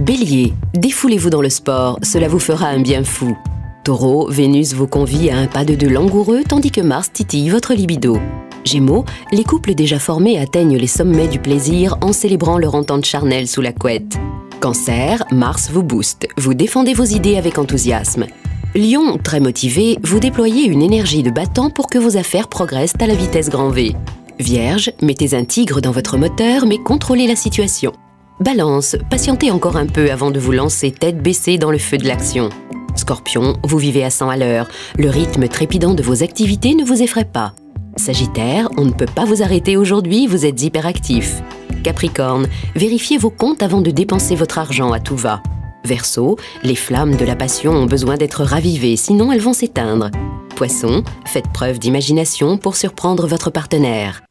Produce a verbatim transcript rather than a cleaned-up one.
Bélier, défoulez-vous dans le sport, cela vous fera un bien fou. Taureau, Vénus vous convie à un pas de deux langoureux tandis que Mars titille votre libido. Gémeaux, les couples déjà formés atteignent les sommets du plaisir en célébrant leur entente charnelle sous la couette. Cancer, Mars vous booste, vous défendez vos idées avec enthousiasme. Lion, très motivé, vous déployez une énergie de battant pour que vos affaires progressent à la vitesse grand V. Vierge, mettez un tigre dans votre moteur mais contrôlez la situation. Balance, patientez encore un peu avant de vous lancer tête baissée dans le feu de l'action. Scorpion, vous vivez à cent à l'heure, le rythme trépidant de vos activités ne vous effraie pas. Sagittaire, on ne peut pas vous arrêter aujourd'hui, vous êtes hyperactif. Capricorne, vérifiez vos comptes avant de dépenser votre argent à tout va. Verseau, les flammes de la passion ont besoin d'être ravivées, sinon elles vont s'éteindre. Poisson, faites preuve d'imagination pour surprendre votre partenaire.